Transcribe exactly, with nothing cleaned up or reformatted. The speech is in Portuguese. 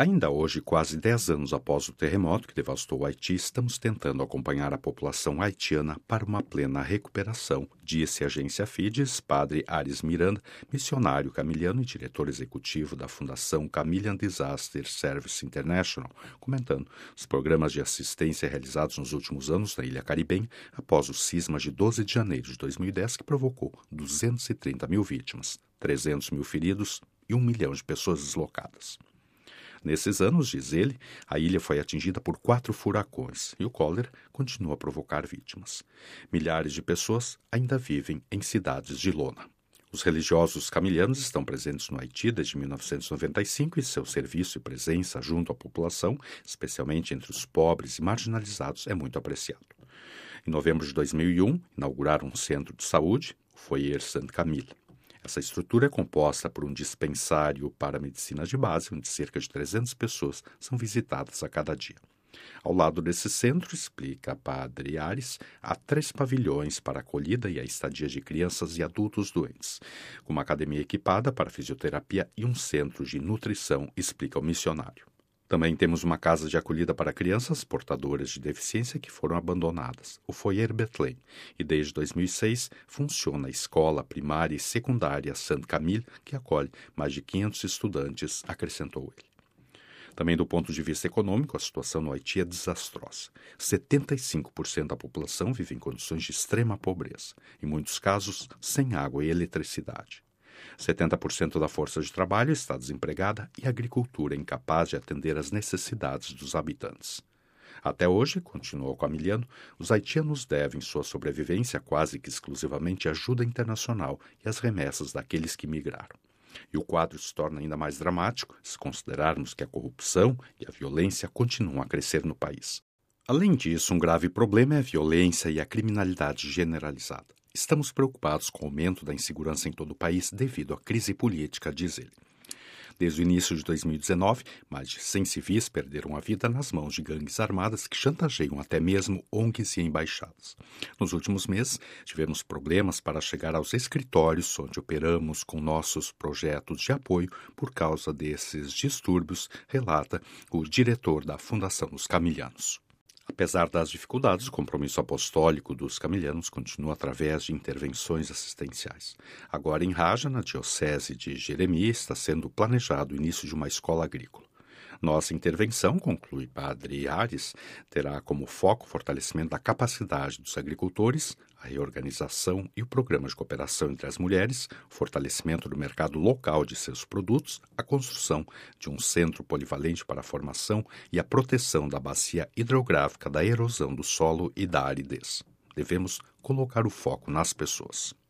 Ainda hoje, quase dez anos após o terremoto que devastou o Haiti, estamos tentando acompanhar a população haitiana para uma plena recuperação, disse a agência Fides, padre Ares Miranda, missionário camiliano e diretor executivo da Fundação Camilian Disaster Service International, comentando os programas de assistência realizados nos últimos anos na Ilha Caribenha após o sisma de doze de janeiro de dois mil e dez, que provocou duzentas e trinta mil vítimas, trezentos mil feridos e um milhão de pessoas deslocadas. Nesses anos, diz ele, a ilha foi atingida por quatro furacões e o cólera continua a provocar vítimas. Milhares de pessoas ainda vivem em cidades de lona. Os religiosos camilianos estão presentes no Haiti desde mil novecentos e noventa e cinco e seu serviço e presença junto à população, especialmente entre os pobres e marginalizados, é muito apreciado. Em novembro de dois mil e um, inauguraram um centro de saúde, o Foyer Sainte-Camille. Essa estrutura é composta por um dispensário para medicina de base, onde cerca de trezentas pessoas são visitadas a cada dia. Ao lado desse centro, explica a padre Ares, há três pavilhões para a acolhida e a estadia de crianças e adultos doentes, com uma academia equipada para fisioterapia e um centro de nutrição, explica o missionário. Também temos uma casa de acolhida para crianças portadoras de deficiência que foram abandonadas, o Foyer Bethlehem, e desde dois mil e seis funciona a escola primária e secundária Sainte-Camille, que acolhe mais de quinhentos estudantes, acrescentou ele. Também do ponto de vista econômico, a situação no Haiti é desastrosa. setenta e cinco por cento da população vive em condições de extrema pobreza, em muitos casos sem água e eletricidade. setenta por cento da força de trabalho está desempregada e a agricultura é incapaz de atender às necessidades dos habitantes. Até hoje, continuou Camiliano, os haitianos devem sua sobrevivência quase que exclusivamente à ajuda internacional e às remessas daqueles que migraram. E o quadro se torna ainda mais dramático se considerarmos que a corrupção e a violência continuam a crescer no país. Além disso, um grave problema é a violência e a criminalidade generalizada. Estamos preocupados com o aumento da insegurança em todo o país devido à crise política, diz ele. Desde o início de dois mil e dezenove, mais de cem civis perderam a vida nas mãos de gangues armadas que chantageiam até mesmo O N Gs e embaixadas. Nos últimos meses, tivemos problemas para chegar aos escritórios onde operamos com nossos projetos de apoio por causa desses distúrbios, relata o diretor da Fundação dos Camilianos. Apesar das dificuldades, o compromisso apostólico dos camilianos continua através de intervenções assistenciais. Agora, em Raja, na diocese de Jeremias, está sendo planejado o início de uma escola agrícola. Nossa intervenção, conclui padre Ares, terá como foco o fortalecimento da capacidade dos agricultores, a reorganização e o programa de cooperação entre as mulheres, o fortalecimento do mercado local de seus produtos, a construção de um centro polivalente para a formação e a proteção da bacia hidrográfica da erosão do solo e da aridez. Devemos colocar o foco nas pessoas.